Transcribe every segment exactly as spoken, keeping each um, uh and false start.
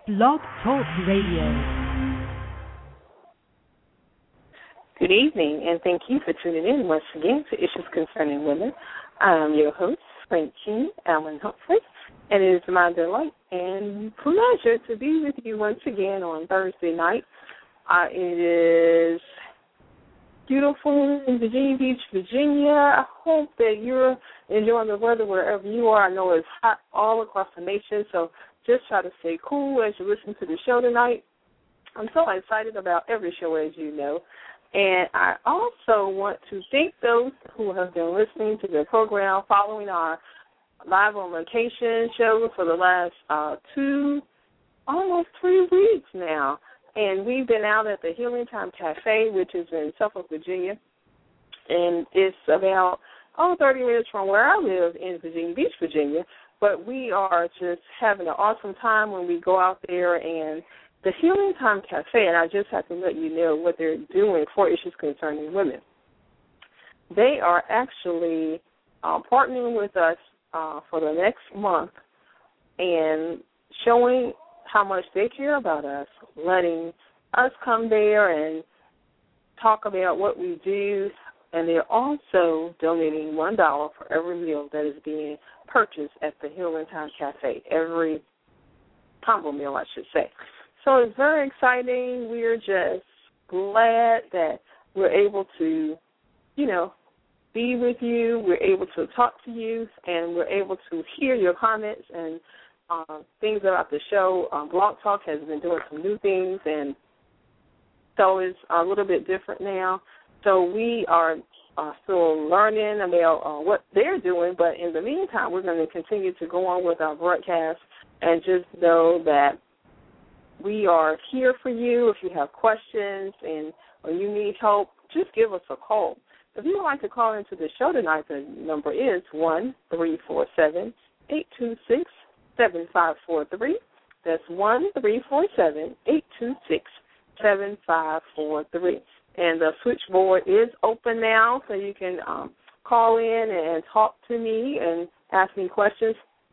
Blog Talk Radio. Good evening, and thank you for tuning in once again to Issues Concerning Women. I'm your host, Francine Allen Humphrey, and it is my delight and pleasure to be with you once again on Thursday night. Uh, it is beautiful in Virginia Beach, Virginia. I hope that you're enjoying the weather wherever you are. I know it's hot all across the nation, so just try to stay cool as you listen to the show tonight. I'm so excited about every show, as you know. And I also want to thank those who have been listening to the program, following our live on location show for the last uh, two, almost three weeks now. And we've been out at the Healing Time Cafe, which is in Suffolk, Virginia. And it's about, oh, thirty minutes from where I live in Virginia Beach, Virginia. But we are just having an awesome time when we go out there. And the Healing Time Cafe, and I just have to let you know what they're doing for Issues Concerning Women. They are actually uh, partnering with us uh, for the next month and showing how much they care about us, letting us come there and talk about what we do. And they're also donating one dollar for every meal that is being purchased at the Healing Time Cafe, every combo meal, I should say. So it's very exciting. We're just glad that we're able to, you know, be with you. We're able to talk to you, and we're able to hear your comments and uh, things about the show. Um, Blog Talk has been doing some new things, and so it's a little bit different now. So we are uh, still learning about uh, what they're doing, but in the meantime, we're going to continue to go on with our broadcast and just know that we are here for you. If you have questions and or you need help, just give us a call. If you would like to call into the show tonight, the number is one three four seven, eight two six, seven five four three. That's one three four seven, eight two six, seven five four three. And the switchboard is open now, so you can um, call in and talk to me and ask me questions.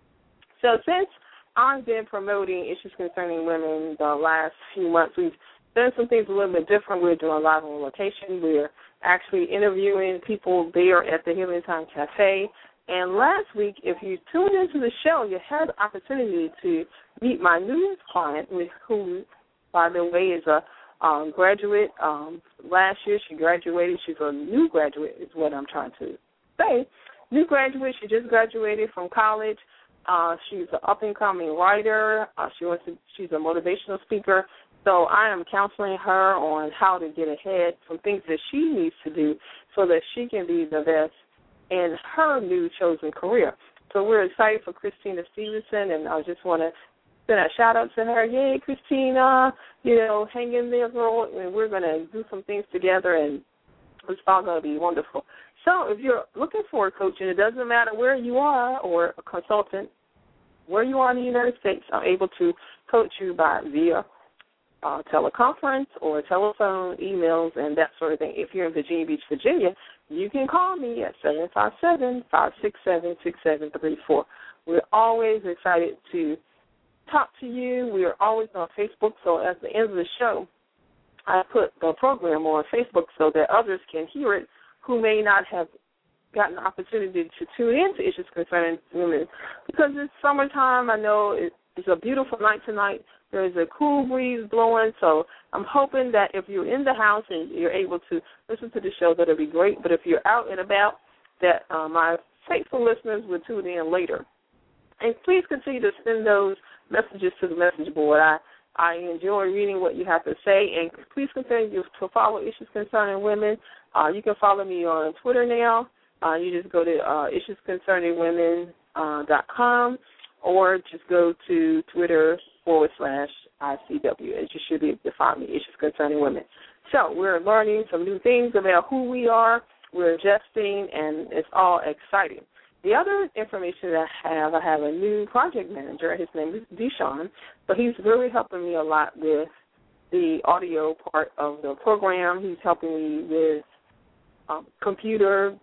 So since I've been promoting Issues Concerning Women the last few months, we've done some things a little bit different. We're doing live on location. We're actually interviewing people there at the Healing Time Cafe. And last week, if you tuned into the show, you had the opportunity to meet my newest client, who, by the way, is a um, graduate. Um, last year she graduated. She's a new graduate is what I'm trying to say. New graduate. She just graduated from college. Uh, she's an up-and-coming writer. Uh, she wants to, she's a motivational speaker. So I am counseling her on how to get ahead, some things that she needs to do so that she can be the best in her new chosen career. So we're excited for Christina Stevenson, and I just want to send a shout-out to her. Yay, Christina, you know, hang in there, girl, and we're going to do some things together, and it's all going to be wonderful. So if you're looking for a coach, and it doesn't matter where you are or a consultant, where you are in the United States, I'm able to coach you by via uh, teleconference or telephone, emails, and that sort of thing. If you're in Virginia Beach, Virginia, you can call me at seven five seven, five six seven, six seven three four. We're always excited to talk to you. We are always on Facebook, so at the end of the show, I put the program on Facebook so that others can hear it who may not have gotten the opportunity to tune in to Issues Concerning Women. Because it's summertime, I know it's a beautiful night tonight. There's a cool breeze blowing, so I'm hoping that if you're in the house and you're able to listen to the show, that'll be great. But if you're out and about, that uh, my faithful listeners will tune in later. And please continue to send those messages to the message board. I I enjoy reading what you have to say, and please continue to follow Issues Concerning Women. Uh, you can follow me on Twitter now. Uh, you just go to uh, issues concerning women dot com or just go to Twitter forward slash I C W, and you should be able to find me, Issues Concerning Women. So we're learning some new things about who we are. We're adjusting, and it's all exciting. The other information that I have, I have a new project manager. His name is Deshaun, so he's really helping me a lot with the audio part of the program. He's helping me with um, computer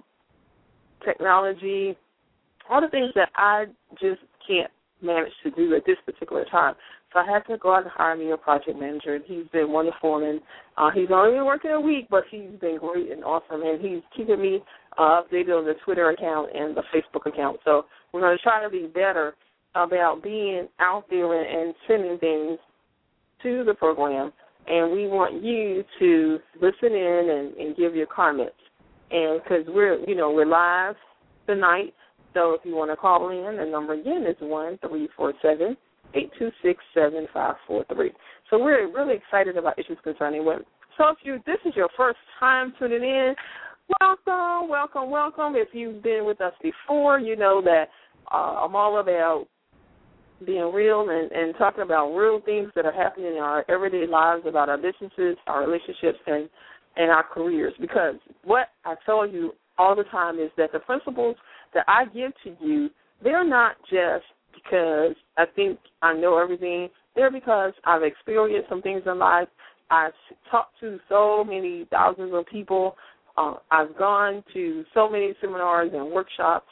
technology, all the things that I just can't manage to do at this particular time. So I had to go out and hire me a project manager. He's been wonderful, and uh, he's only been working a week, but he's been great and awesome, and he's keeping me uh, updated on the Twitter account and the Facebook account. So we're going to try to be better about being out there and, and sending things to the program, and we want you to listen in and, and give your comments. And because we're, you know, we're live tonight, so if you want to call in, the number again is one three four seven, eight two six, seven five four three. So we're really excited about issues concerning women. So if you this is your first time tuning in, welcome, welcome, welcome. If you've been with us before, you know that uh, I'm all about being real and, and talking about real things that are happening in our everyday lives, about our businesses, our relationships, and, and our careers. Because what I tell you all the time is that the principles that I give to you, they're not just because I think I know everything. They're because I've experienced some things in life. I've talked to so many thousands of people. Uh, I've gone to so many seminars and workshops.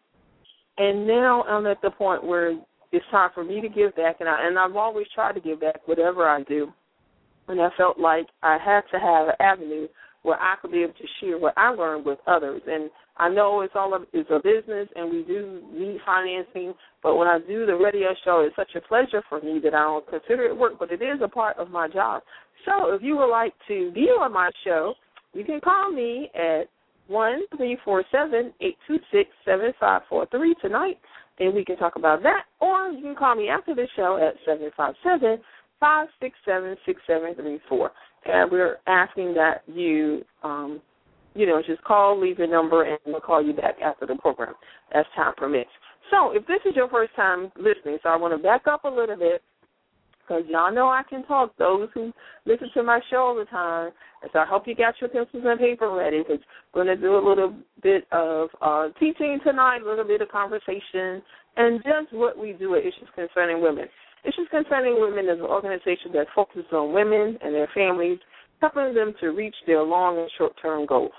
And now I'm at the point where it's time for me to give back. And, I, and I've always tried to give back whatever I do. And I felt like I had to have an avenue where I could be able to share what I learned with others. And I know it's all a, it's a business, and we do need financing, but when I do the radio show, it's such a pleasure for me that I don't consider it work, but it is a part of my job. So if you would like to be on my show, you can call me at one three four seven, eight two six, seven five four three tonight, and we can talk about that. Or you can call me after the show at seven five seven, five six seven, six seven three four. And we're asking that you, um, you know, just call, leave your number, and we'll call you back after the program as time permits. So if this is your first time listening, so I want to back up a little bit, because y'all know I can talk, those who listen to my show all the time. And so I hope you got your pencils and paper ready, because we're going to do a little bit of uh, teaching tonight, a little bit of conversation, and just what we do at Issues Concerning Women. Issues Concerning Women is an organization that focuses on women and their families, helping them to reach their long and short-term goals.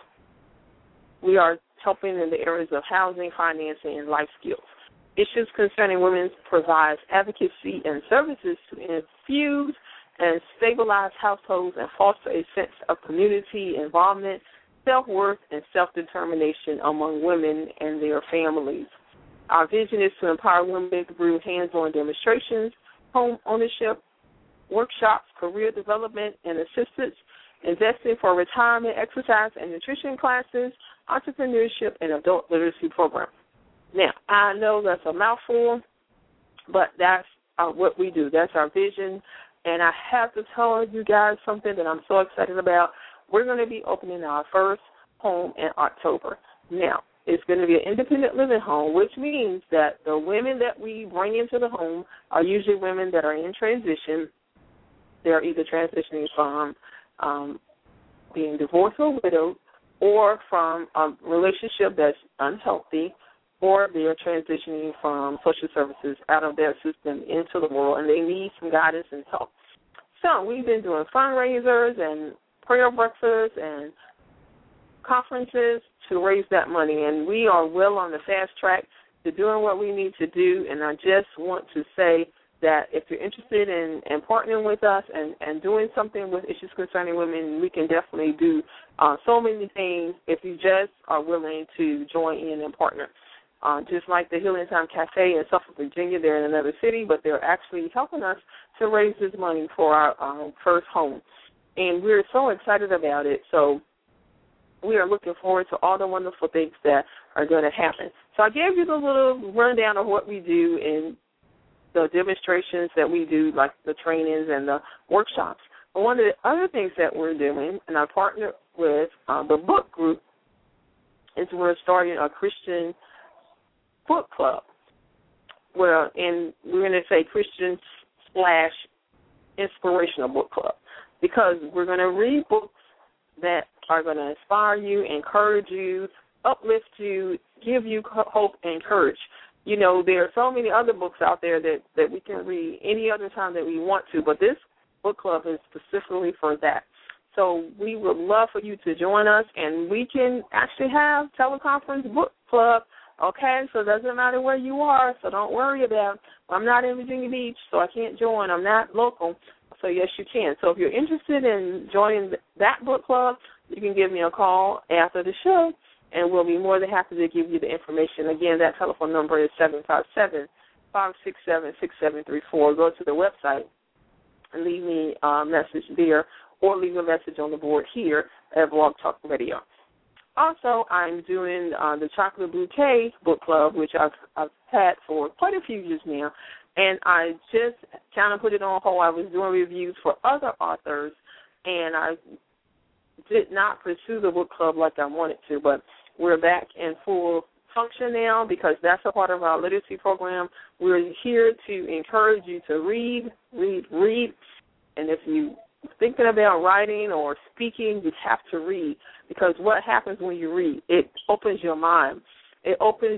We are helping in the areas of housing, financing, and life skills. Issues Concerning Women provides advocacy and services to infuse and stabilize households and foster a sense of community involvement, self-worth, and self-determination among women and their families. Our vision is to empower women through hands-on demonstrations, home ownership, workshops, career development and assistance, investing for retirement, exercise and nutrition classes, entrepreneurship, and adult literacy programs. Now, I know that's a mouthful, but that's uh, what we do. That's our vision. And I have to tell you guys something that I'm so excited about. We're going to be opening our first home in October. Now, it's going to be an independent living home, which means that the women that we bring into the home are usually women that are in transition. They're either transitioning from um, being divorced or widowed, or from a relationship that's unhealthy, or they're transitioning from social services out of their system into the world, and they need some guidance and help. So we've been doing fundraisers and prayer breakfasts and conferences to raise that money, and we are well on the fast track to doing what we need to do. And I just want to say that if you're interested in, in partnering with us and, and doing something with Issues Concerning Women, we can definitely do uh, so many things if you just are willing to join in and partner. Uh, just like the Healing Time Cafe in Suffolk, Virginia, they're in another city, but they're actually helping us to raise this money for our um, first home. And we're so excited about it. So we are looking forward to all the wonderful things that are going to happen. So I gave you the little rundown of what we do in the demonstrations that we do, like the trainings and the workshops. But one of the other things that we're doing, and I partner with uh, the book group, is we're starting a Christian book club. Well, and we're going to say Christian slash inspirational book club, because we're going to read books that are going to inspire you, encourage you, uplift you, give you hope and courage. You know, there are so many other books out there that, that we can read any other time that we want to, but this book club is specifically for that. So we would love for you to join us, and we can actually have teleconference book club Okay, so it doesn't matter where you are, so don't worry about it. I'm not in Virginia Beach, so I can't join. I'm not local, so yes, you can. So if you're interested in joining that book club, you can give me a call after the show, and we'll be more than happy to give you the information. Again, that telephone number is seven five seven, five six seven, six seven three four. Go to the website and leave me a message there, or leave a message on the board here at Blog Talk Radio. Also, I'm doing uh, the Chocolate Bouquet Book Club, which I've, I've had for quite a few years now, and I just kind of put it on hold. I was doing reviews for other authors, and I did not pursue the book club like I wanted to, but we're back in full function now because that's a part of our literacy program. We're here to encourage you to read, read, read, and if you thinking about writing or speaking, you have to read, because what happens when you read? It opens your mind. It opens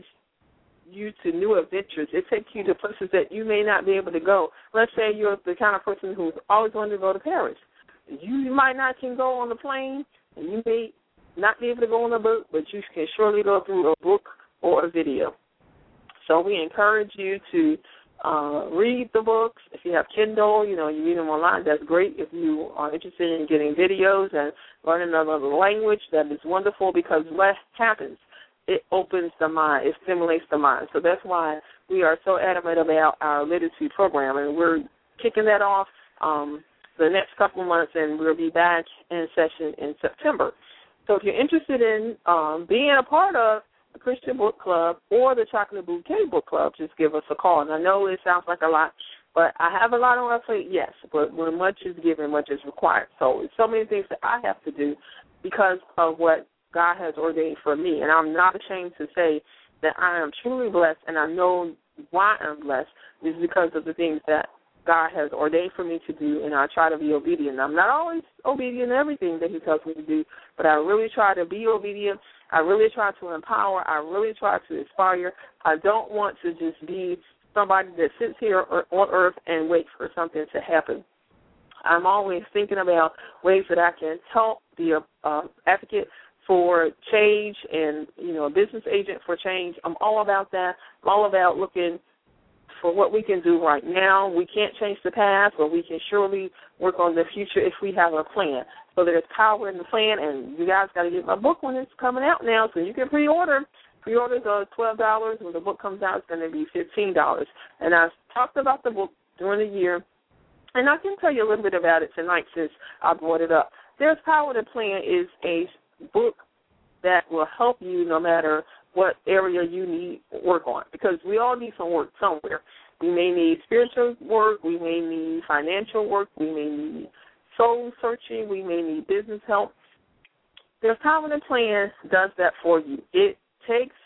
you to new adventures. It takes you to places that you may not be able to go. Let's say you're the kind of person who's always wanted to go to Paris. You might not can go on the plane, and you may not be able to go on a boat, but you can surely go through a book or a video. So we encourage you to Uh, read the books. If you have Kindle, you know, you read them online, that's great. If you are interested in getting videos and learning another language, that is wonderful, because what happens, it opens the mind, it stimulates the mind. So that's why we are so adamant about our literacy program, and we're kicking that off um, the next couple of months, and we'll be back in session in September. So if you're interested in um, being a part of the Christian Book Club or the Chocolate Bouquet Book Club, just give us a call. And I know it sounds like a lot, but I have a lot on my plate, yes, but when much is given, much is required. So it's so many things that I have to do because of what God has ordained for me. And I'm not ashamed to say that I am truly blessed, and I know why I'm blessed is because of the things that God has ordained for me to do, and I try to be obedient. I'm not always obedient in everything that he tells me to do, but I really try to be obedient. I really try to empower. I really try to inspire. I don't want to just be somebody that sits here on earth and waits for something to happen. I'm always thinking about ways that I can help, be a uh, advocate for change and, you know, a business agent for change. I'm all about that. I'm all about looking for what we can do right now. We can't change the past, but we can surely work on the future if we have a plan. So there's power in the plan, and you guys got to get my book when it's coming out now, so you can pre-order. Pre-orders are twelve dollars. When the book comes out, it's going to be fifteen dollars. And I've talked about the book during the year, and I can tell you a little bit about it tonight since I brought it up. There's Power in the Plan is a book that will help you no matter what area you need work on, because we all need some work somewhere. We may need spiritual work. We may need financial work. We may need soul searching. We may need business help. There's Power in the Plan does that for you. It takes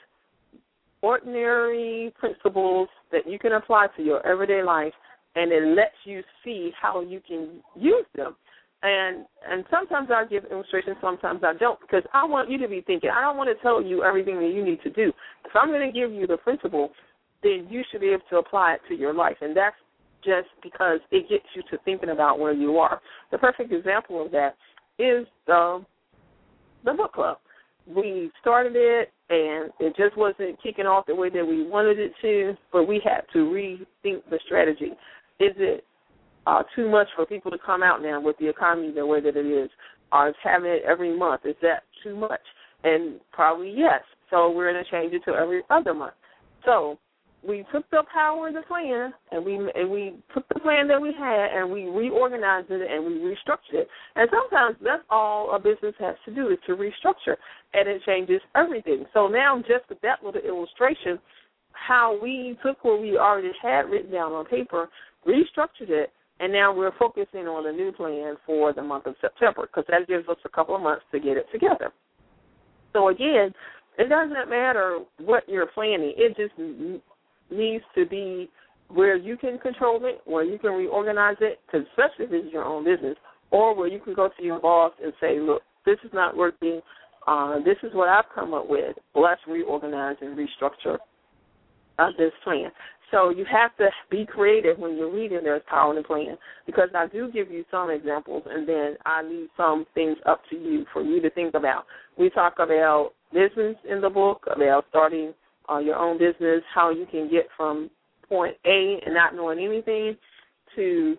ordinary principles that you can apply to your everyday life, and it lets you see how you can use them. And and sometimes I give illustrations, sometimes I don't, because I want you to be thinking. I don't want to tell you everything that you need to do. If I'm going to give you the principle, then you should be able to apply it to your life, and that's just because it gets you to thinking about where you are. The perfect example of that is the, the book club. We started it, and it just wasn't kicking off the way that we wanted it to, but we had to rethink the strategy. Is it Uh, too much for people to come out now with the economy the way that it is? Or is having it every month, is that too much? And probably yes. So we're going to change it to every other month. So we took the power of the plan, and we and we took the plan that we had, and we reorganized it, and we restructured it. And sometimes that's all a business has to do is to restructure, and it changes everything. So now just with that little illustration, how we took what we already had written down on paper, restructured it, and now we're focusing on a new plan for the month of September, because that gives us a couple of months to get it together. So, again, it doesn't matter what you're planning. It just needs to be where you can control it, where you can reorganize it, because especially if it's your own business, or where you can go to your boss and say, look, this is not working. Uh, this is what I've come up with. Let's reorganize and restructure uh, this plan. So you have to be creative when you're reading There's Power in the Plan, because I do give you some examples, and then I leave some things up to you for you to think about. We talk about business in the book, about starting uh, your own business, how you can get from point A and not knowing anything to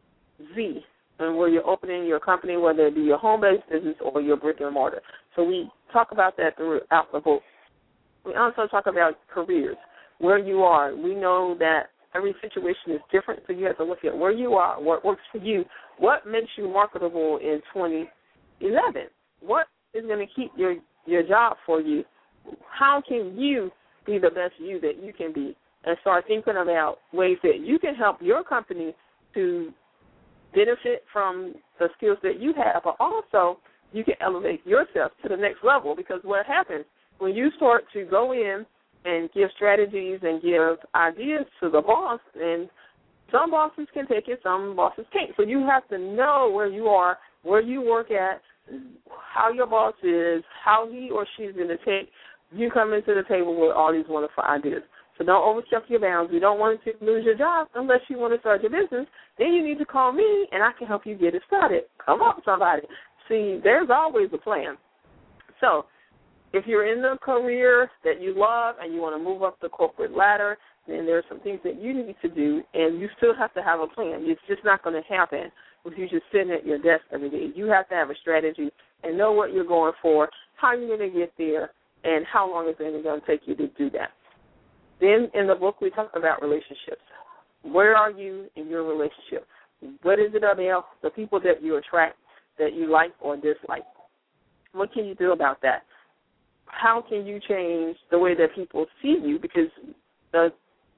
Z, and where you're opening your company, whether it be your home-based business or your brick and mortar. So we talk about that throughout the book. We also talk about careers, where you are. We know that every situation is different, so you have to look at where you are, what works for you, what makes you marketable in twenty eleven, what is going to keep your, your job for you, how can you be the best you that you can be, and start thinking about ways that you can help your company to benefit from the skills that you have, but also you can elevate yourself to the next level, because what happens when you start to go in and give strategies and give ideas to the boss, and some bosses can take it, some bosses can't. So you have to know where you are, where you work at, how your boss is, how he or she is going to take you come into the table with all these wonderful ideas. So don't overstep your bounds. You don't want to lose your job unless you want to start your business. Then you need to call me, and I can help you get it started. Come on, somebody. See, there's always a plan. So if you're in the career that you love and you want to move up the corporate ladder, then there's some things that you need to do, and you still have to have a plan. It's just not going to happen if you're just sitting at your desk every day. You have to have a strategy and know what you're going for, how you're going to get there, and how long it's going to take you to do that. Then in the book we talk about relationships. Where are you in your relationship? What is it about the people that you attract that you like or dislike? What can you do about that? How can you change the way that people see you? Because the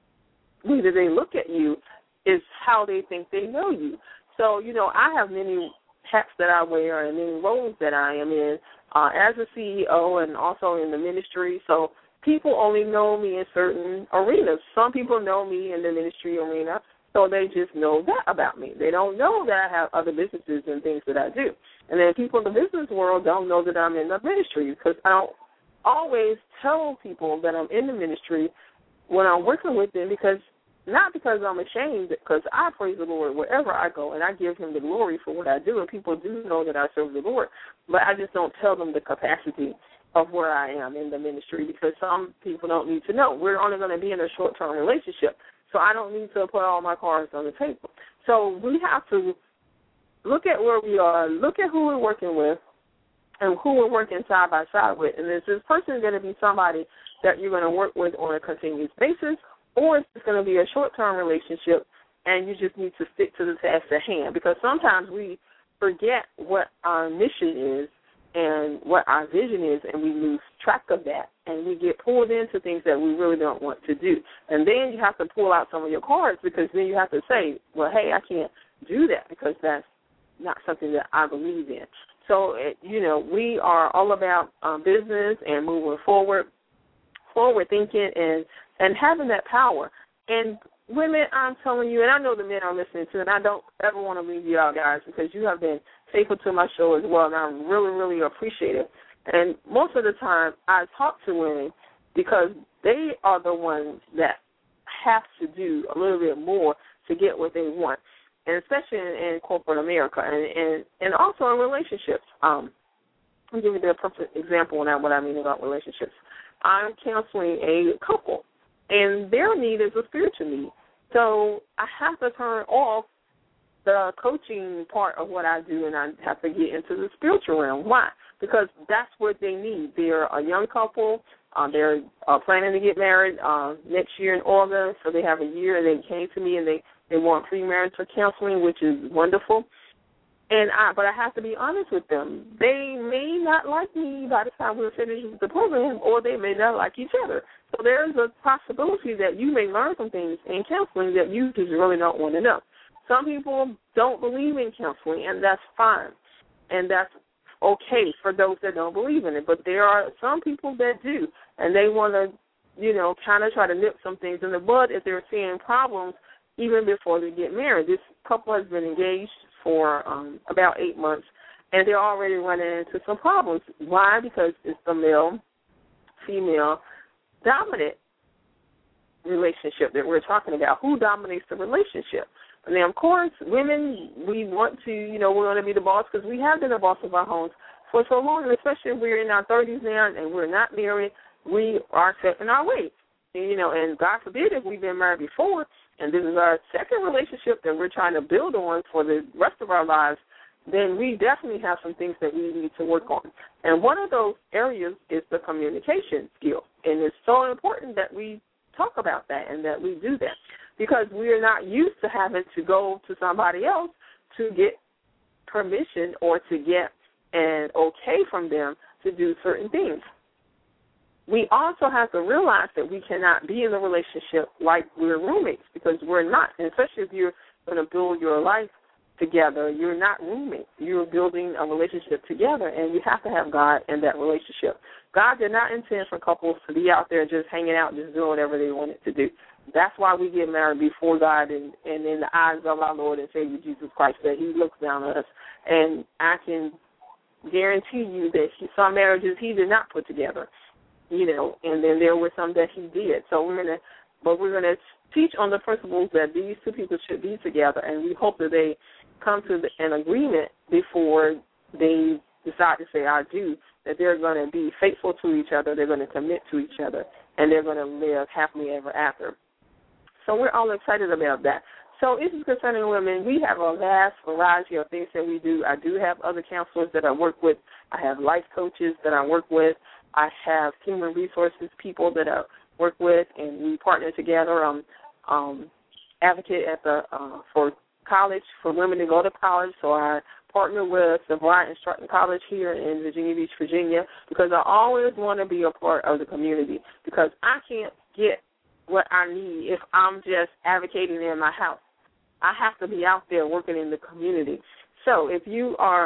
way that they look at you is how they think they know you. So, you know, I have many hats that I wear and many roles that I am in uh, as a C E O and also in the ministry. So people only know me in certain arenas. Some people know me in the ministry arena, so they just know that about me. They don't know that I have other businesses and things that I do. And then people in the business world don't know that I'm in the ministry, because I don't always tell people that I'm in the ministry when I'm working with them, because not because I'm ashamed, because I praise the Lord wherever I go, and I give him the glory for what I do, and people do know that I serve the Lord, but I just don't tell them the capacity of where I am in the ministry, because some people don't need to know. We're only going to be in a short-term relationship, so I don't need to put all my cards on the table. So we have to look at where we are, look at who we're working with, and who we're working side by side with. And is this person going to be somebody that you're going to work with on a continuous basis, or is this going to be a short-term relationship and you just need to stick to the task at hand? Because sometimes we forget what our mission is and what our vision is, and we lose track of that, and we get pulled into things that we really don't want to do. And then you have to pull out some of your cards, because then you have to say, well, hey, I can't do that because that's not something that I believe in. So, it, you know, we are all about um, business and moving forward, forward thinking, and, and having that power. And women, I'm telling you, and I know the men are listening to, and I don't ever want to leave you out, guys, because you have been faithful to my show as well, and I really, really appreciate it. And most of the time, I talk to women because they are the ones that have to do a little bit more to get what they want, and especially in, in corporate America, and, and, and also in relationships. Um, I'll give you the perfect example on what I mean about relationships. I'm counseling a couple, and their need is a spiritual need. So I have to turn off the coaching part of what I do, and I have to get into the spiritual realm. Why? Because that's what they need. They're a young couple. Uh, they're uh, planning to get married uh, next year in August, so they have a year, and they came to me, and they, they want premarital counseling, which is wonderful. And I, but I have to be honest with them. They may not like me by the time we're finished with the program, or they may not like each other. So there's a possibility that you may learn some things in counseling that you just really don't want to know. Some people don't believe in counseling, and that's fine, and that's okay for those that don't believe in it. But there are some people that do, and they want to, you know, kind of try to nip some things in the bud if they're seeing problems even before they get married. This couple has been engaged for um, about eight months, and they're already running into some problems. Why? Because it's the male-female dominant relationship that we're talking about. Who dominates the relationship? And then, of course, women, we want to, you know, we want to be the boss because we have been the boss of our homes for so long, and especially if we're in our thirties now and we're not married, we are set in our ways. you know, and God forbid if we've been married before, and this is our second relationship that we're trying to build on for the rest of our lives, then we definitely have some things that we need to work on. And one of those areas is the communication skill. And it's so important that we talk about that and that we do that, because we're not used to having to go to somebody else to get permission or to get an okay from them to do certain things. We also have to realize that we cannot be in a relationship like we're roommates, because we're not, and especially if you're going to build your life together. You're not roommates. You're building a relationship together, and you have to have God in that relationship. God did not intend for couples to be out there just hanging out, just doing whatever they wanted to do. That's why we get married before God and, and in the eyes of our Lord and Savior Jesus Christ, that he looks down on us. And I can guarantee you that he, some marriages he did not put together, you know, and then there were some that he did. So we're going to, but we're going to teach on the principles that these two people should be together, and we hope that they come to the, an agreement before they decide to say I do, that they're going to be faithful to each other, they're going to commit to each other, and they're going to live happily ever after. So we're all excited about that. So issues concerning women, we have a vast variety of things that we do. I do have other counselors that I work with. I have life coaches that I work with. I have human resources people that I work with, and we partner together. Um, um, advocate at the uh, for college, for women to go to college. So I partner with the Bryant and Stratton College here in Virginia Beach, Virginia, because I always want to be a part of the community, because I can't get what I need if I'm just advocating in my house. I have to be out there working in the community. So if you are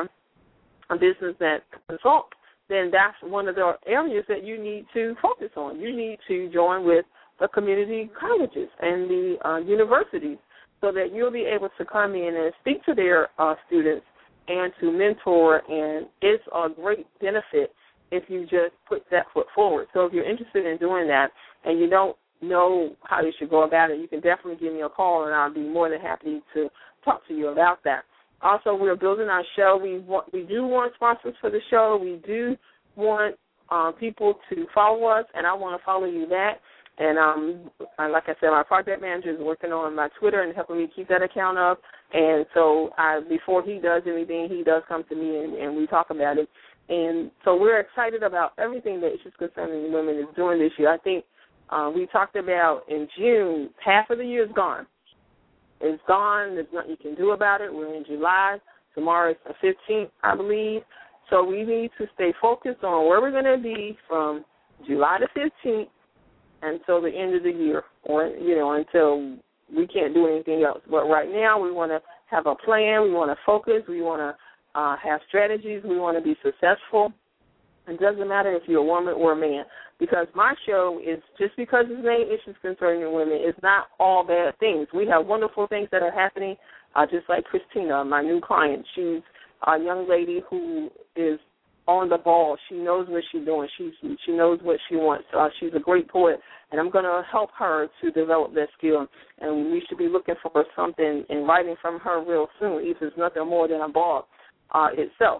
a business that consults, then that's one of the areas that you need to focus on. You need to join with the community colleges and the uh, universities, so that you'll be able to come in and speak to their uh, students and to mentor, and it's a great benefit if you just put that foot forward. So if you're interested in doing that and you don't know how you should go about it, you can definitely give me a call, and I'll be more than happy to talk to you about that. Also, we're building our show. We want, we do want sponsors for the show. We do want uh, people to follow us, and I want to follow you back. And um, like I said, my project manager is working on my Twitter and helping me keep that account up. And so I, before he does anything, he does come to me and, and we talk about it. And so we're excited about everything that Issues Concerning Women is doing this year. I think uh, we talked about in June, half of the year is gone. It's gone. There's nothing you can do about it. We're in July. Tomorrow is the fifteenth, I believe. So we need to stay focused on where we're going to be from July the fifteenth until the end of the year, or, you know, until we can't do anything else. But right now we want to have a plan. We want to focus. We want to uh, have strategies. We want to be successful. It doesn't matter if you're a woman or a man, because my show is, just because it's named Issues Concerning Women, it's not all bad things. We have wonderful things that are happening, uh, just like Christina, my new client. She's a young lady who is on the ball. She knows what she's doing. She she knows what she wants. Uh, she's a great poet, and I'm going to help her to develop that skill. And we should be looking for something in writing from her real soon, if it's nothing more than a blog uh, itself.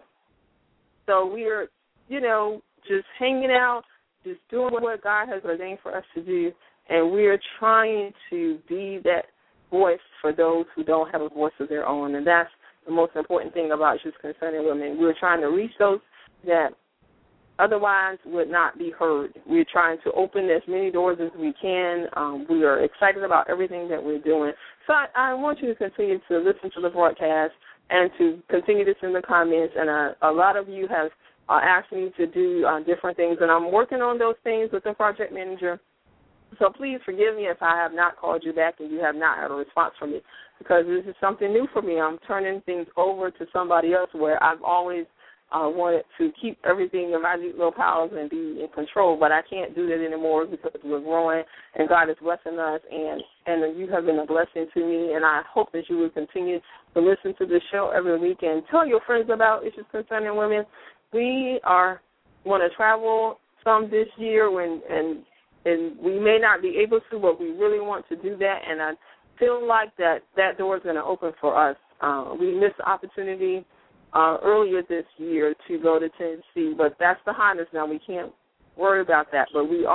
So we're, you know, just hanging out, just doing what God has ordained for us to do, and we're trying to be that voice for those who don't have a voice of their own, and that's the most important thing about Issues Concerning Women. We're trying to reach those that otherwise would not be heard. We're trying to open as many doors as we can. Um, we are excited about everything that we're doing. So I, I want you to continue to listen to the broadcast and to continue this in the comments. And I, a lot of you have uh, asked me to do uh, different things, and I'm working on those things with the project manager. So please forgive me if I have not called you back and you have not had a response from me, because this is something new for me. I'm turning things over to somebody else where I've always uh, wanted to keep everything in my little powers and be in control, but I can't do that anymore because we're growing and God is blessing us, and, and you have been a blessing to me, and I hope that you will continue to listen to this show every week and tell your friends about Issues Concerning Women. We are want to travel some this year, when and and we may not be able to, but we really want to do that, and I feel like that, that door is going to open for us. Uh, we missed the opportunity uh, earlier this year to go to Tennessee, but that's behind us now. We can't worry about that, but we are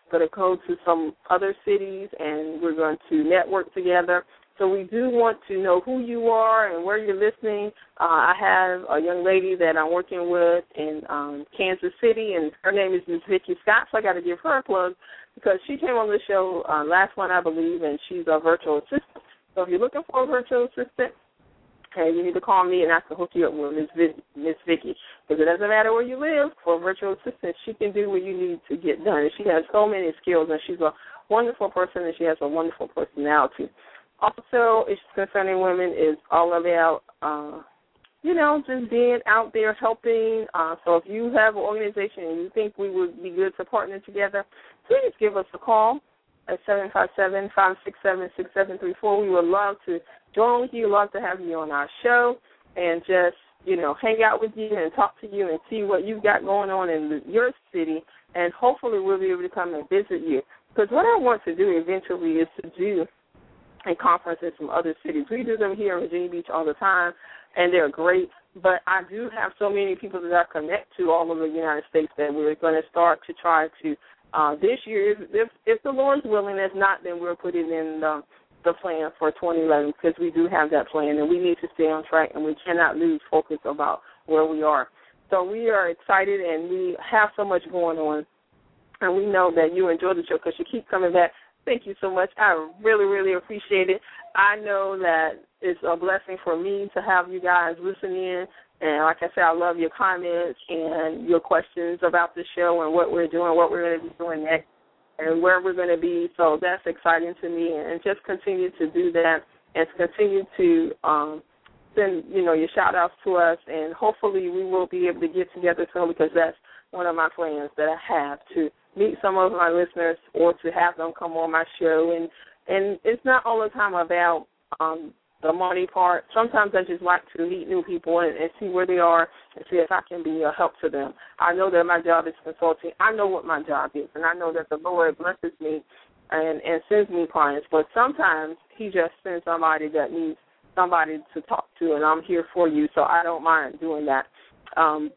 going to go to some other cities, and we're going to network together. So we do want to know who you are and where you're listening. Uh, I have a young lady that I'm working with in um, Kansas City, and her name is Miz Vicki Scott, so I got to give her a plug because she came on the show uh, last one, I believe, and she's a virtual assistant. So if you're looking for a virtual assistant, okay, you need to call me and I can hook you up with Miz Vic- Miz Vicki, because it doesn't matter where you live. For a virtual assistant, she can do what you need to get done. And she has so many skills, and she's a wonderful person, and she has a wonderful personality. Also, Issues Concerning Women is all about, uh, you know, just being out there helping. Uh, so if you have an organization and you think we would be good to partner together, please give us a call at seven five seven, five six seven, six seven three four. We would love to join with you, love to have you on our show and just, you know, hang out with you and talk to you and see what you've got going on in your city, and hopefully we'll be able to come and visit you. Because what I want to do eventually is to do and conferences from other cities. We do them here in Virginia Beach all the time, and they're great. But I do have so many people that I connect to all over the United States that we're going to start to try to, uh, this year, if, if the Lord's willing, if not, then we'll put it in the, the plan for twenty eleven, because we do have that plan, and we need to stay on track, and we cannot lose focus about where we are. So we are excited, and we have so much going on, and we know that you enjoy the show because you keep coming back. Thank you so much. I really, really appreciate it. I know that it's a blessing for me to have you guys listen in. And like I said, I love your comments and your questions about the show and what we're doing, what we're going to be doing next, and where we're going to be. So that's exciting to me. And just continue to do that and to continue to um, send, you know, your shout-outs to us. And hopefully we will be able to get together soon, because that's one of my plans that I have, to meet some of my listeners or to have them come on my show. And, and it's not all the time about um, the money part. Sometimes I just like to meet new people and, and see where they are and see if I can be a help to them. I know that my job is consulting. I know what my job is, and I know that the Lord blesses me and, and sends me clients. But sometimes he just sends somebody that needs somebody to talk to, and I'm here for you, so I don't mind doing that. Um,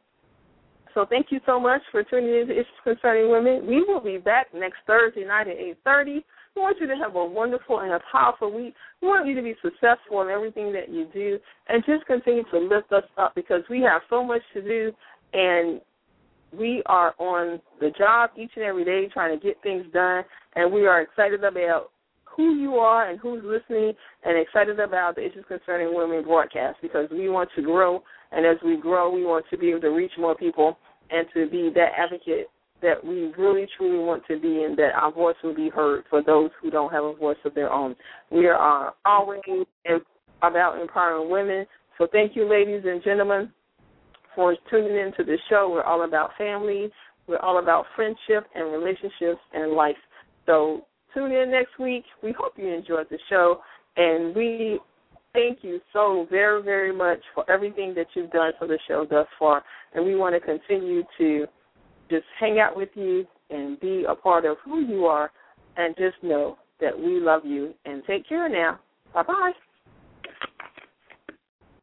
So thank you so much for tuning in to Issues Concerning Women. We will be back next Thursday night at eight thirty. We want you to have a wonderful and a powerful week. We want you to be successful in everything that you do, and just continue to lift us up, because we have so much to do, and we are on the job each and every day trying to get things done, and we are excited about who you are and who's listening, and excited about the Issues Concerning Women broadcast, because we want to grow, and as we grow, we want to be able to reach more people and to be that advocate that we really, truly want to be, and that our voice will be heard for those who don't have a voice of their own. We are always about empowering women. So thank you, ladies and gentlemen, for tuning into the show. We're all about family. We're all about friendship and relationships and life. So tune in next week. We hope you enjoyed the show, and we thank you so very, very much for everything that you've done for the show thus far, and we want to continue to just hang out with you and be a part of who you are, and just know that we love you. And take care now. Bye-bye.